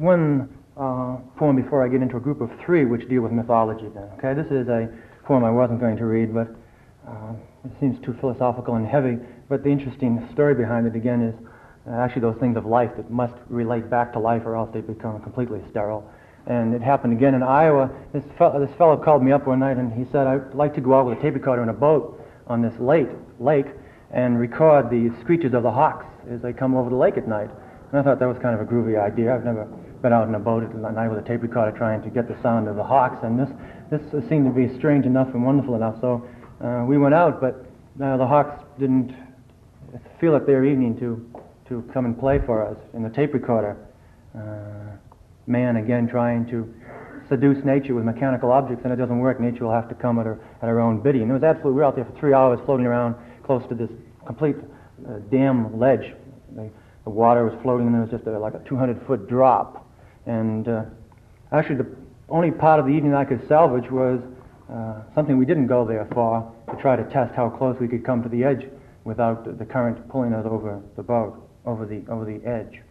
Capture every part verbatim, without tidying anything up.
one uh, poem before I get into a group of three which deal with mythology then. Okay, this is a poem I wasn't going to read, but uh, it seems too philosophical and heavy. But the interesting story behind it again is uh, actually those things of life that must relate back to life or else they become completely sterile. And it happened again in Iowa. This, fe- this fellow called me up one night and he said, I'd like to go out with a tape recorder in a boat on this lake, lake and record the screeches of the hawks as they come over the lake at night. And I thought that was kind of a groovy idea. I've never been out in a boat at night with a tape recorder trying to get the sound of the hawks, and this this seemed to be strange enough and wonderful enough. So uh, we went out, but uh, the hawks didn't feel it their evening to to come and play for us in the tape recorder. Uh, man again trying to seduce nature with mechanical objects, and it doesn't work. Nature will have to come at her at her own bidding. And it was absolutely. We were out there for three hours floating around close to this complete uh, dam ledge. The, the water was floating, and there was just a, like a two hundred foot drop. And uh, actually, the only part of the evening I could salvage was uh, something we didn't go there for, to try to test how close we could come to the edge without the current pulling us over the boat, over the over the edge.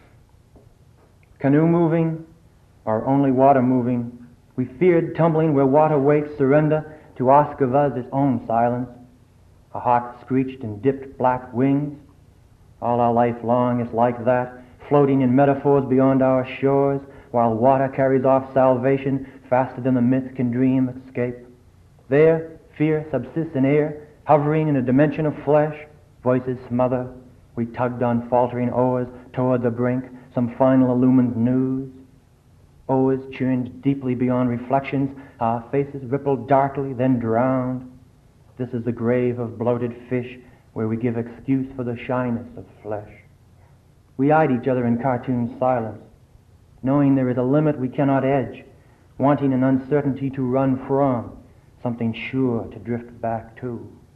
Canoe moving, or only water moving, we feared tumbling where water waits surrender to ask of us its own silence. A hawk screeched and dipped black wings. All our life long it's like that, floating in metaphors beyond our shores, while water carries off salvation faster than the myth can dream escape. There, fear subsists in air, hovering in a dimension of flesh. Voices smother. We tugged on faltering oars toward the brink, some final illumined news. Oars churned deeply beyond reflections, our faces rippled darkly, then drowned. This is the grave of bloated fish, where we give excuse for the shyness of flesh. We eyed each other in cartoon silence, knowing there is a limit we cannot edge, wanting an uncertainty to run from, something sure to drift back to.